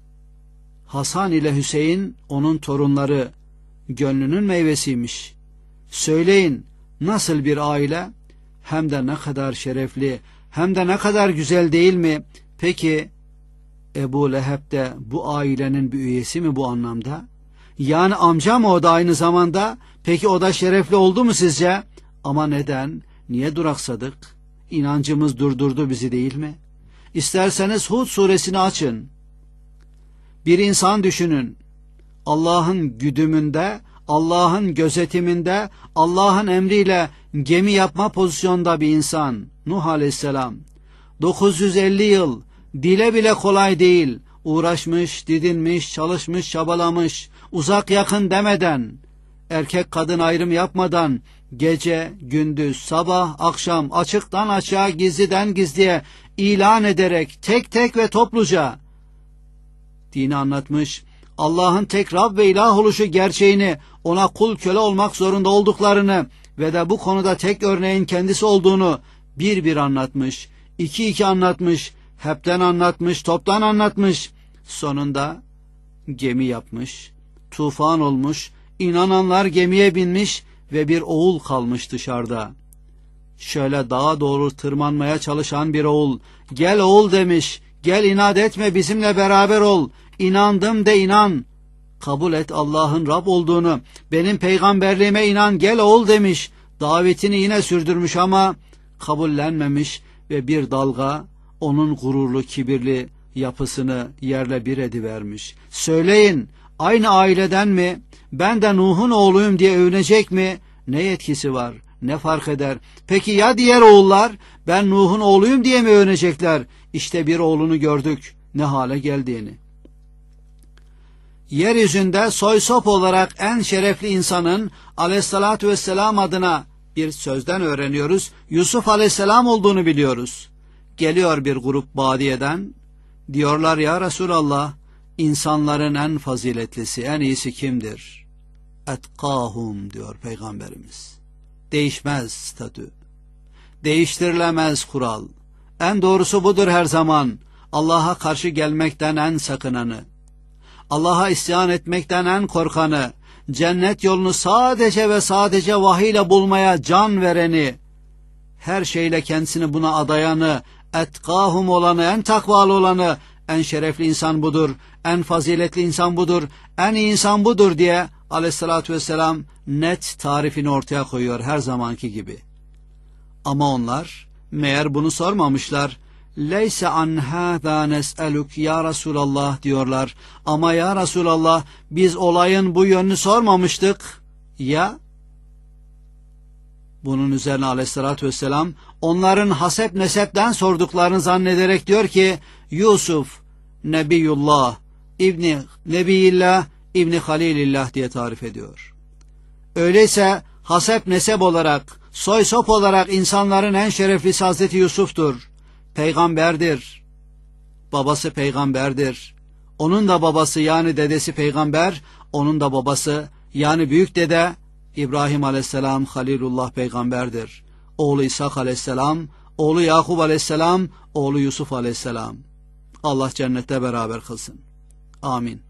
Hasan ile Hüseyin onun torunları, gönlünün meyvesiymiş. Söyleyin nasıl bir aile? Hem de ne kadar şerefli, hem de ne kadar güzel değil mi? Peki Ebu Leheb de bu ailenin bir üyesi mi bu anlamda? Yani amca mı o da aynı zamanda? Peki o da şerefli oldu mu sizce? Ama neden? Niye duraksadık? İnancımız durdurdu bizi değil mi? İsterseniz Hud suresini açın. Bir insan düşünün. Allah'ın güdümünde, Allah'ın gözetiminde, Allah'ın emriyle gemi yapma pozisyonda bir insan. Nuh aleyhisselam. 950 yıl, dile bile kolay değil. Uğraşmış, didinmiş, çalışmış, çabalamış. Uzak yakın demeden, erkek kadın ayrım yapmadan, gece, gündüz, sabah, akşam, açıktan açığa, gizliden gizliye ilan ederek tek tek ve topluca dini anlatmış. Allah'ın tek Rab ve ilah oluşu gerçeğini, ona kul köle olmak zorunda olduklarını ve de bu konuda tek örneğin kendisi olduğunu bir bir anlatmış. İki iki anlatmış. Hepten anlatmış, toptan anlatmış. Sonunda gemi yapmış. Tufan olmuş. İnananlar gemiye binmiş ve bir oğul kalmış dışarıda. Şöyle dağa doğru tırmanmaya çalışan bir oğul. Gel oğul demiş. Gel inat etme bizimle beraber ol. İnandım de inan. Kabul et Allah'ın Rab olduğunu. Benim peygamberliğime inan gel oğul demiş. Davetini yine sürdürmüş ama kabullenmemiş ve bir dalga onun gururlu kibirli yapısını yerle bir edivermiş. Söyleyin aynı aileden mi? Ben de Nuh'un oğluyum diye övünecek mi? Ne yetkisi var? Ne fark eder? Peki ya diğer oğullar? Ben Nuh'un oğluyum diye mi övünecekler? İşte bir oğlunu gördük ne hale geldiğini. Yeryüzünde soy sop olarak en şerefli insanın aleyhissalatü vesselam adına bir sözden öğreniyoruz. Yusuf aleyhisselam olduğunu biliyoruz. Geliyor bir grup badiyeden. Diyorlar ya Resulallah, insanların en faziletlisi, en iyisi kimdir? Etkâhum diyor Peygamberimiz. Değişmez statü. Değiştirilemez kural. En doğrusu budur her zaman. Allah'a karşı gelmekten en sakınanı. Allah'a isyan etmekten en korkanı. Cennet yolunu sadece ve sadece vahiy ile bulmaya can vereni. Her şeyle kendisini buna adayanı. Etkâhum olanı, en takvalı olanı, en şerefli insan budur, en faziletli insan budur, en iyi insan budur diye aleyhissalatü vesselam net tarifini ortaya koyuyor her zamanki gibi. Ama onlar meğer bunu sormamışlar. Leyse an hâzâ nes'eluk ya Resulallah diyorlar. Ama ya Resulallah biz olayın bu yönünü sormamıştık. Ya? Bunun üzerine aleyhissalatü vesselam onların hasep nesepten sorduklarını zannederek diyor ki Yusuf Nebiyullah İbni Nebiyillah İbni Halilillah diye tarif ediyor. Öyleyse hasep nesep olarak soy sop olarak insanların en şereflisi Hazreti Yusuf'tur. Peygamberdir. Babası peygamberdir. Onun da babası yani dedesi peygamber, onun da babası yani büyük dede İbrahim aleyhisselam Halilullah peygamberdir. Oğlu İshak aleyhisselam, oğlu Yakub aleyhisselam, oğlu Yusuf aleyhisselam. Allah cennette beraber kılsın. Amin.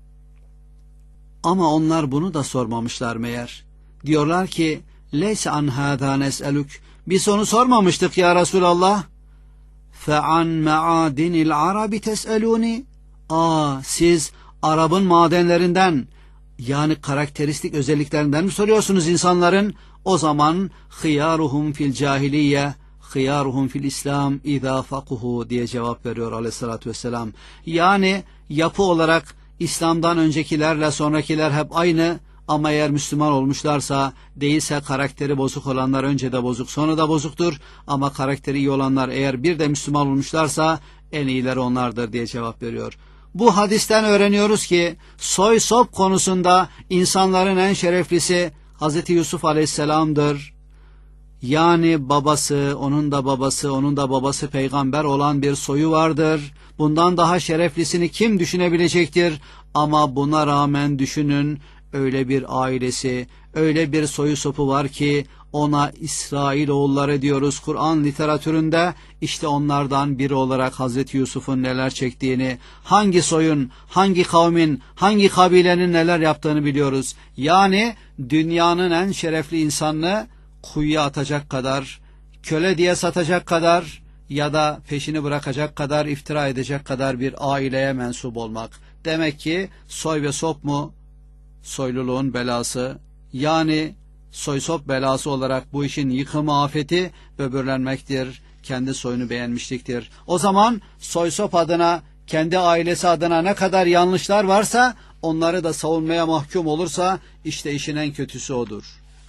Ama onlar bunu da sormamışlar meğer. Diyorlar ki, leyse an hâzâ nes'eluk. Biz onu sormamıştık ya Resulallah. Fe'an me'adinil arabi tes'elûni. Siz Arap'ın madenlerinden, yani karakteristik özelliklerinden mi soruyorsunuz insanların? O zaman hıyaruhum fil cahiliye, hıyaruhum fil İslam idâ fakuhu diye cevap veriyor aleyhissalatü vesselam. Yani yapı olarak İslam'dan öncekilerle sonrakiler hep aynı Ama eğer Müslüman olmuşlarsa, değilse karakteri bozuk olanlar önce de bozuk sonra da bozuktur. Ama karakteri iyi olanlar eğer bir de Müslüman olmuşlarsa en iyileri onlardır diye cevap veriyor. Bu hadisten öğreniyoruz ki soy sop konusunda insanların en şereflisi Hz. Yusuf Aleyhisselam'dır. Yani babası, onun da babası peygamber olan bir soyu vardır. Bundan daha şereflisini kim düşünebilecektir? Ama buna rağmen düşünün, öyle bir ailesi, öyle bir soyu sopu var ki ona İsrailoğulları diyoruz Kur'an literatüründe. İşte onlardan biri olarak Hazreti Yusuf'un neler çektiğini, hangi soyun, hangi kavmin, hangi kabilenin neler yaptığını biliyoruz. Yani dünyanın en şerefli insanını kuyuya atacak kadar, köle diye satacak kadar ya da peşini bırakacak kadar, iftira edecek kadar bir aileye mensup olmak. Demek ki soy ve sop mu? Soyluluğun belası. Yani soy sop belası olarak bu işin yıkımı, afeti böbürlenmektir. Kendi soyunu beğenmişliktir. O zaman soy sop adına, kendi ailesi adına ne kadar yanlışlar varsa onları da savunmaya mahkum olursa işte işin en kötüsü odur.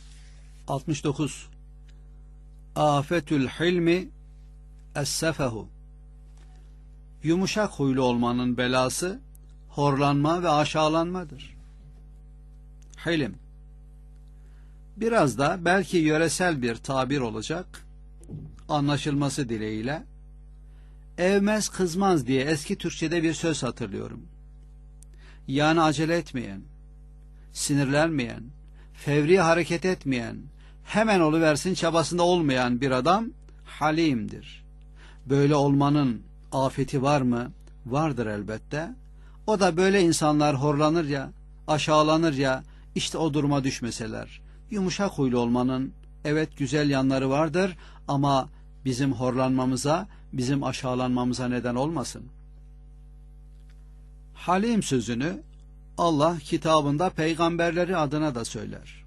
69. Afetül hilmi es-sefehu. Yumuşak huylu olmanın belası horlanma ve aşağılanmadır. Hilim. Biraz da belki yöresel bir tabir olacak, anlaşılması dileğiyle. Evmez kızmaz diye eski Türkçe'de bir söz hatırlıyorum. Yani acele etmeyen, sinirlenmeyen, fevri hareket etmeyen, hemen oluversin çabasında olmayan bir adam halimdir. Böyle olmanın afeti var mı? Vardır elbette. O da böyle insanlar horlanır ya, aşağılanır ya, işte o duruma düşmeseler. Yumuşak huylu olmanın evet güzel yanları vardır ama bizim horlanmamıza, bizim aşağılanmamıza neden olmasın. Halim sözünü Allah kitabında peygamberleri adına da söyler.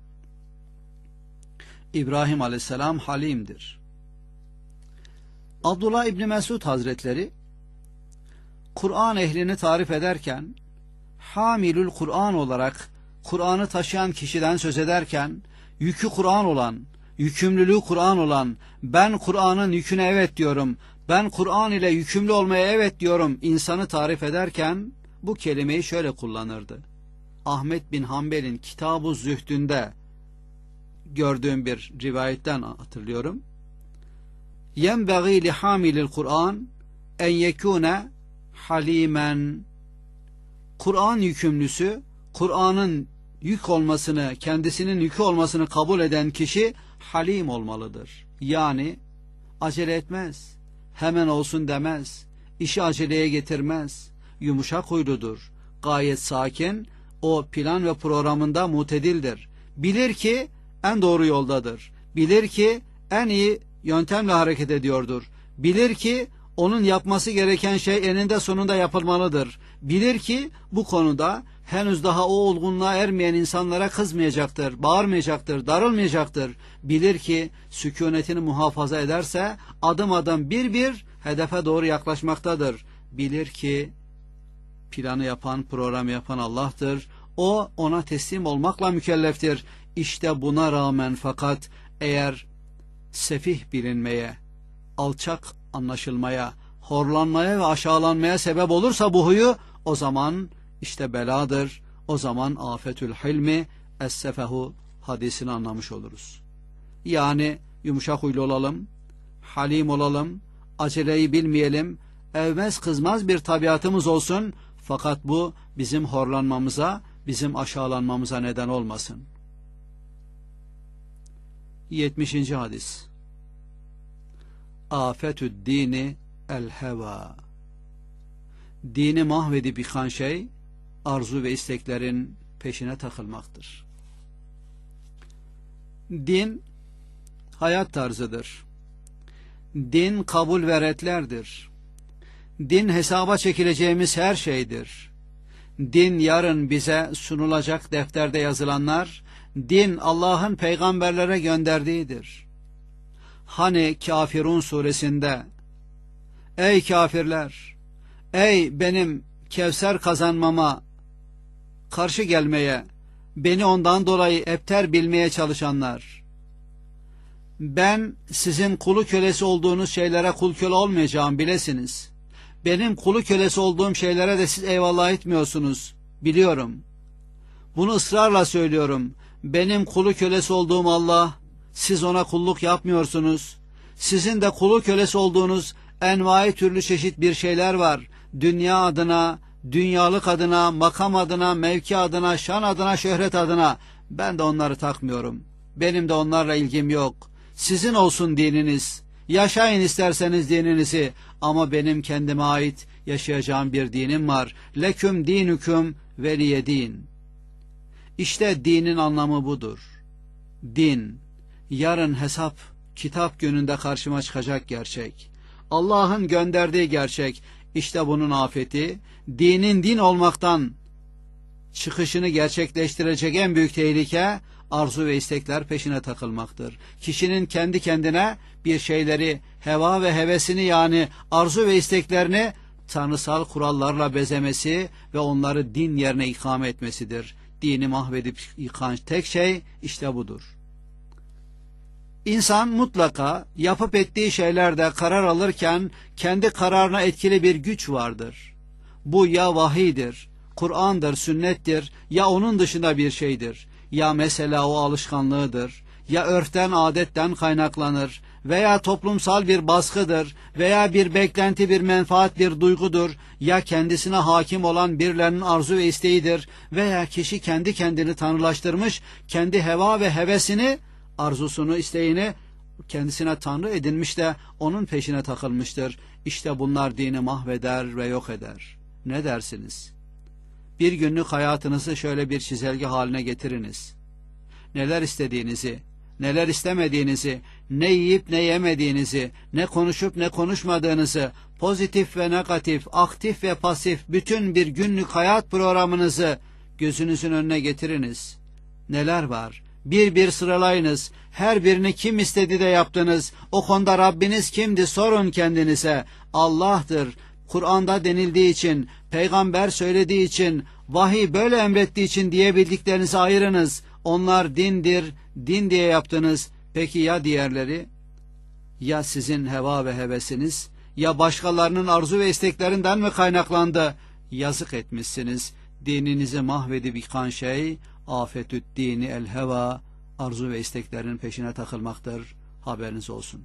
İbrahim Aleyhisselam halimdir. Abdullah İbni Mesud Hazretleri Kur'an ehlini tarif ederken hamilül Kur'an olarak Kur'an'ı taşıyan kişiden söz ederken yükü Kur'an olan, yükümlülüğü Kur'an olan, ben Kur'an'ın yüküne evet diyorum, ben Kur'an ile yükümlü olmaya evet diyorum insanı tarif ederken bu kelimeyi şöyle kullanırdı. Ahmet bin Hanbel'in Kitab-ı Zühdü'nde gördüğüm bir rivayetten hatırlıyorum. Yenbeği li hamilil Kur'an en yekune halimen. Kur'an yükümlüsü, Kur'an'ın yük olmasını, kendisinin yükü olmasını kabul eden kişi halim olmalıdır. Yani acele etmez, hemen olsun demez, işi aceleye getirmez, yumuşak huyludur, gayet sakin, o plan ve programında mutedildir. Bilir ki en doğru yoldadır, bilir ki en iyi yöntemle hareket ediyordur, bilir ki onun yapması gereken şey eninde sonunda yapılmalıdır. Bilir ki bu konuda henüz daha o olgunluğa ermeyen insanlara kızmayacaktır, bağırmayacaktır, darılmayacaktır. Bilir ki sükunetini muhafaza ederse adım adım bir hedefe doğru yaklaşmaktadır. Bilir ki planı yapan, programı yapan Allah'tır. O ona teslim olmakla mükelleftir. İşte buna rağmen fakat eğer sefih bilinmeye, alçak anlaşılmaya, horlanmaya ve aşağılanmaya sebep olursa bu huyu, o zaman işte beladır. O zaman afetül hilmi es-sefehu hadisini anlamış oluruz. Yani yumuşak huylu olalım, halim olalım, aceleyi bilmeyelim, evmez kızmaz bir tabiatımız olsun. Fakat bu bizim horlanmamıza, bizim aşağılanmamıza neden olmasın. 70. hadis. Afetü dini el heva. Dini mahvedip yıkan şey arzu ve isteklerin peşine takılmaktır. Din hayat tarzıdır. Din kabul ve redlerdir. Din hesaba çekileceğimiz her şeydir. Din yarın bize sunulacak defterde yazılanlar, din Allah'ın peygamberlere gönderdiğidir. Hani Kafirun suresinde, ey kafirler, ey benim Kevser kazanmama karşı gelmeye, beni ondan dolayı ebter bilmeye çalışanlar. Ben sizin kulu kölesi olduğunuz şeylere kul köle olmayacağım bilesiniz. Benim kulu kölesi olduğum şeylere de siz eyvallah etmiyorsunuz. Biliyorum. Bunu ısrarla söylüyorum. Benim kulu kölesi olduğum Allah, siz ona kulluk yapmıyorsunuz. Sizin de kulu kölesi olduğunuz envai türlü çeşit bir şeyler var. Dünya adına, dünyalık adına, makam adına, mevki adına, şan adına, şöhret adına. Ben de onları takmıyorum. Benim de onlarla ilgim yok. Sizin olsun dininiz. Yaşayın isterseniz dininizi. Ama benim kendime ait yaşayacağım bir dinim var. Leküm dinüküm veliye din. İşte dinin anlamı budur. Din, yarın hesap, kitap gününde karşıma çıkacak gerçek. Allah'ın gönderdiği gerçek. İşte bunun afeti, dinin din olmaktan çıkışını gerçekleştirecek en büyük tehlike, arzu ve istekler peşine takılmaktır. Kişinin kendi kendine bir şeyleri, heva ve hevesini yani arzu ve isteklerini tanrısal kurallarla bezemesi ve onları din yerine ikame etmesidir. Dini mahvedip yıkan tek şey işte budur. İnsan mutlaka yapıp ettiği şeylerde karar alırken kendi kararına etkili bir güç vardır. Bu ya vahiydir, Kur'an'dır, sünnettir, ya onun dışında bir şeydir. Ya mesela o alışkanlığıdır, ya örften, adetten kaynaklanır veya toplumsal bir baskıdır veya bir beklenti, bir menfaat, bir duygudur, ya kendisine hakim olan birilerinin arzu ve isteğidir veya kişi kendi kendini tanrılaştırmış, kendi heva ve hevesini, arzusunu, isteğini kendisine tanrı edinmiş de onun peşine takılmıştır. İşte bunlar dini mahveder ve yok eder. Ne dersiniz? Bir günlük hayatınızı şöyle bir çizelge haline getiriniz. Neler istediğinizi, neler istemediğinizi, ne yiyip ne yemediğinizi, ne konuşup ne konuşmadığınızı, pozitif ve negatif, aktif ve pasif bütün bir günlük hayat programınızı gözünüzün önüne getiriniz. Neler var? Bir bir sıralayınız. Her birini kim istedi de yaptınız. O konuda Rabbiniz kimdi sorun kendinize. Allah'tır. Kur'an'da denildiği için, peygamber söylediği için, vahiy böyle emrettiği için diyebildiklerinizi ayırınız. Onlar dindir, din diye yaptınız. Peki ya diğerleri? Ya sizin heva ve hevesiniz, ya başkalarının arzu ve isteklerinden mi kaynaklandı? Yazık etmişsiniz. Dininizi mahvedip yıkan şey, afetü't dini el heva, arzu ve isteklerin peşine takılmaktır. Haberiniz olsun.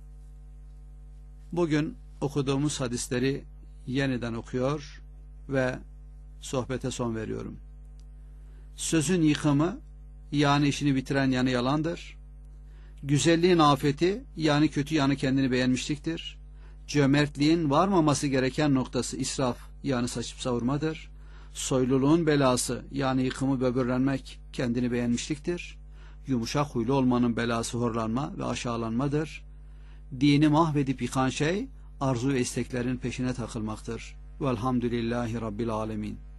Bugün okuduğumuz hadisleri yeniden okuyor ve sohbete son veriyorum. Sözün yıkımı, yani işini bitiren yanı yalandır. Güzelliğin afeti, yani kötü yanı kendini beğenmişliktir. Cömertliğin varmaması gereken noktası israf, yani saçıp savurmadır. Soyluluğun belası, yani yıkımı, böbürlenmek, kendini beğenmişliktir. Yumuşak huylu olmanın belası horlanma ve aşağılanmadır. Dini mahvedip yıkan şey, arzu ve isteklerin peşine takılmaktır. Velhamdülillahi Rabbil alemin.